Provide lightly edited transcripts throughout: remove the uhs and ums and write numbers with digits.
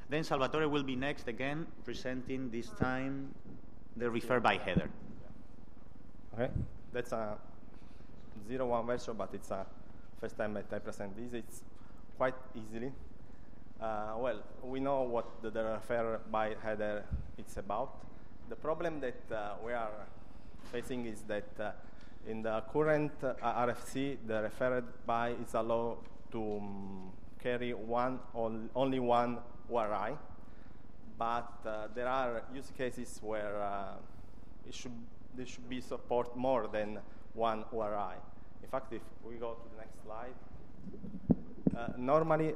Then Salvatore will be next again, presenting this time the refer by header. Okay, that's a 0.1 version, but it's a first time that I present this. It's quite easily. Well, we know what the refer by header is about. The problem that we are facing is that in the current RFC, the referred by is allowed to carry only one URI, but there are use cases where there should be support more than one URI. In fact, if we go to the next slide, normally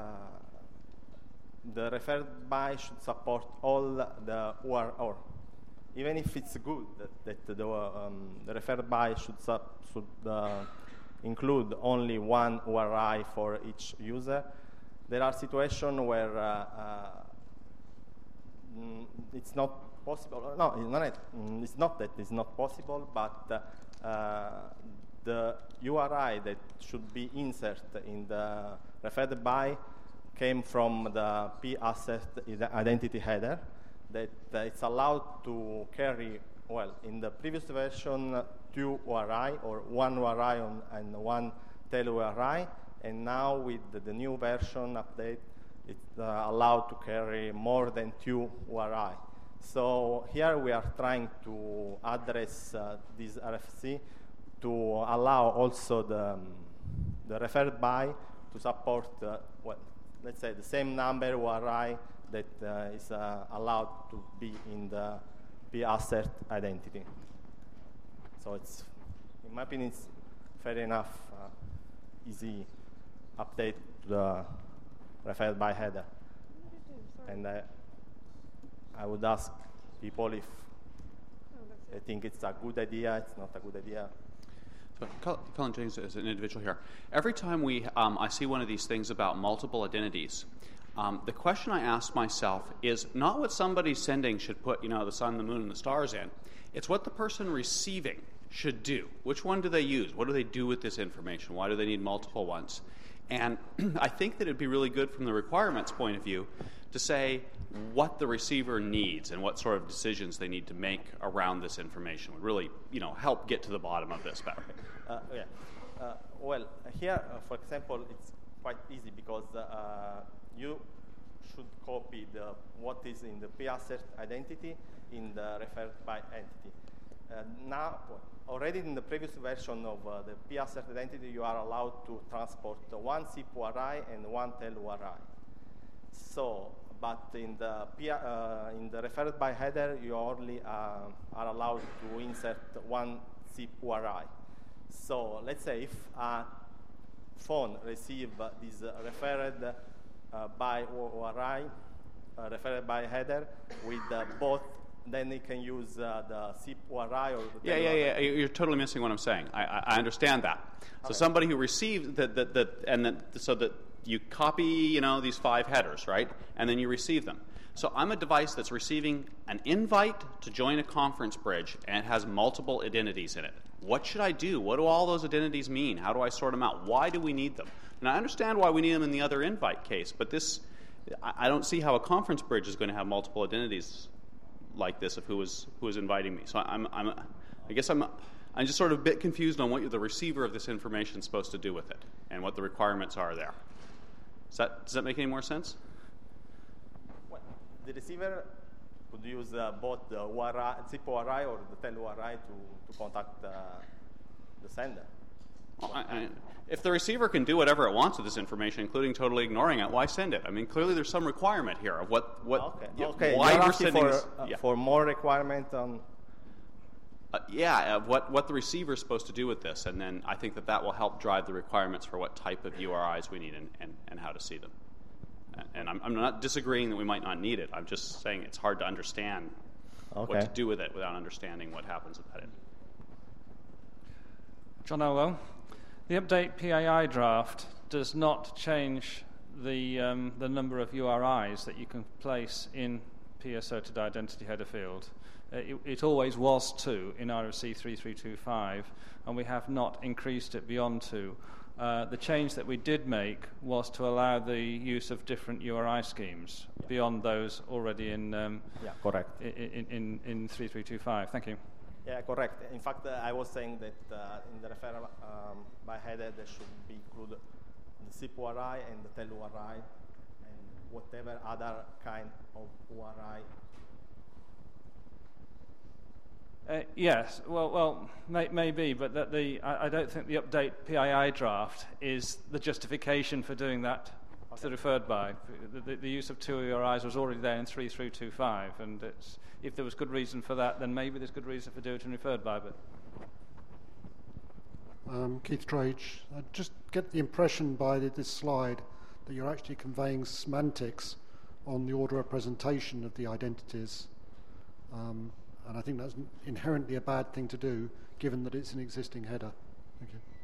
the referred by should support all the URI, or even if it's good that the referred by should include only one URI for each user. There are situations where it's not possible. No, it's not that it's not possible, but the URI that should be inserted in the referred by came from the p-asset identity header that it's allowed to carry, well, in the previous version, 2 URI or 1 URI and 1 tail URI, and now with the new version update, it's allowed to carry more than 2 URI. So here we are trying to address this RFC to allow also the referred by to support, well, let's say the same number URI that is allowed to be in the p-asset identity. So it's, in my opinion, it's fair enough, easy update to the referred by header. And I would ask people if they think it's a good idea, it's not a good idea. So, Colin James is an individual here. Every time I see one of these things about multiple identities, the question I ask myself is not what somebody sending should put, the sun, the moon, and the stars in. It's what the person receiving should do. Which one do they use? What do they do with this information? Why do they need multiple ones? And I think that it'd be really good from the requirements point of view to say what the receiver needs and what sort of decisions they need to make around this information would really, help get to the bottom of this better. Well, here, for example, it's quite easy because you should copy what is in the p-asset identity in the referred by entity. Now, already in the previous version of the p-asset identity, you are allowed to transport one SIP URI and one tail URI. So, but in the referred by header, you only are allowed to insert one SIP URI. So let's say if a phone receives this referred by URI, referred by header with both, then it can use the SIP URI or the Yeah. You're totally missing what I'm saying. I understand that. So okay. Somebody who receives so that you copy, these 5 headers, right? And then you receive them. So I'm a device that's receiving an invite to join a conference bridge and has multiple identities in it. What should I do? What do all those identities mean? How do I sort them out? Why do we need them? And I understand why we need them in the other invite case, but I don't see how a conference bridge is going to have multiple identities like this of who is inviting me. So I guess I'm just sort of a bit confused on what the receiver of this information is supposed to do with it and what the requirements are there. Does that make any more sense? Well, the receiver could use both the SIP URI or the tail URI to contact the sender. Well, if the receiver can do whatever it wants with this information, including totally ignoring it, why send it? I mean, clearly there's some requirement here of why you're sending this. For more requirement on. Of what the receiver is supposed to do with this, and then I think that will help drive the requirements for what type of URIs we need and how to see them. And I'm not disagreeing that we might not need it. I'm just saying it's hard to understand what to do with it without understanding what happens with that. John Elwell, the update PAI draft does not change the number of URIs that you can place in p-asserted identity header field. It always was 2 in RFC 3325, and we have not increased it beyond 2. The change that we did make was to allow the use of different URI schemes beyond those already in correct. in 3325. Thank you. Yeah, correct. In fact, I was saying that in the referral by header there should be included the SIP URI and the TEL URI and whatever other kind of URI. Yes, well, maybe, but I don't think the update PII draft is the justification for doing that. To referred by the use of two URIs was already there in 3325, and if there was good reason for that, then maybe there's good reason for doing it in referred by. But Keith Drage, I just get the impression by this slide that you're actually conveying semantics on the order of presentation of the identities. And I think that's inherently a bad thing to do, given that it's an existing header. Thank you.